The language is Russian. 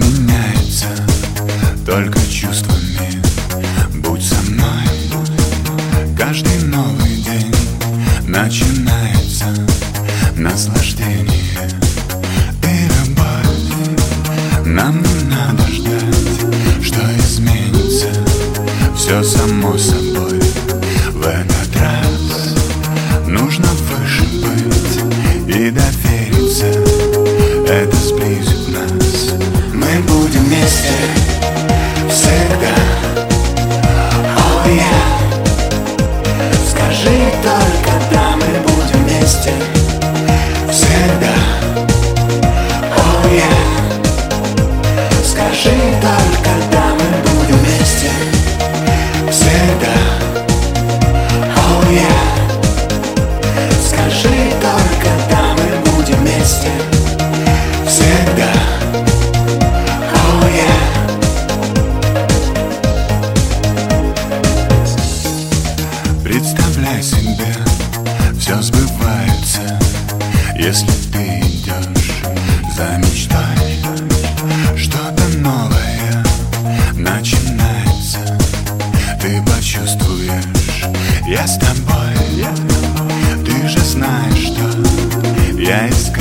меняется только чувствами. Будь со мной, каждый новый день начинается наслаждение и любовь. Нам не надо ждать, что изменится, все само собой. В этот раз нужно выше быть и довериться, это сблизит нас. Мы будем вместе всегда. Oh yeah. Скажи только да, мы будем вместе всегда. Oh yeah. Скажи только да, мы будем вместе всегда. Oh yeah. Скажи только да, мы будем вместе всегда. Oh yeah. Представляй себе, все сбывается, если ты идешь за мечтой. Что-то новое начинается, ты почувствуешь, я с тобой. Ты же знаешь, что я искал.